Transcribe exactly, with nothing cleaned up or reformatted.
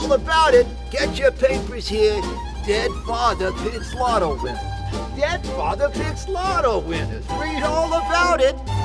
all about it. Get your papers here. Dead Father Picks Lotto winners. Dead Father Picks Lotto winners. Read all about it.